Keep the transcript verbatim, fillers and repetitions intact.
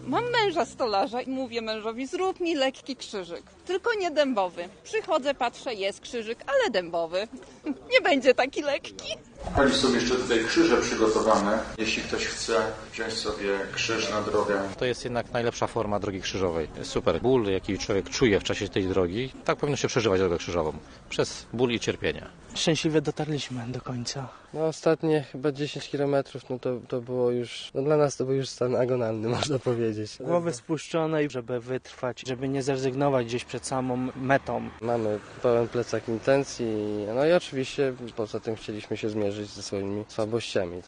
Mam męża stolarza i mówię mężowi, zrób mi lekki krzyżyk, tylko nie dębowy. Przychodzę, patrzę, jest krzyżyk, ale dębowy. Nie będzie taki lekki. Chodzi są jeszcze tutaj krzyże przygotowane. Jeśli ktoś chce wziąć sobie krzyż na drogę. To jest jednak najlepsza forma drogi krzyżowej. Super. Ból, jaki człowiek czuje w czasie tej drogi, tak powinno się przeżywać drogę krzyżową. Przez ból i cierpienie. Szczęśliwie dotarliśmy do końca. No ostatnie chyba dziesięć kilometrów, no to, to było już, no dla nas to był już stan agonalny, można powiedzieć. Głowy spuszczone, żeby wytrwać, żeby nie zrezygnować gdzieś przed samą metą. Mamy pełen plecak intencji, no i oczywiście poza tym chcieliśmy się zmierzyć ze swoimi słabościami.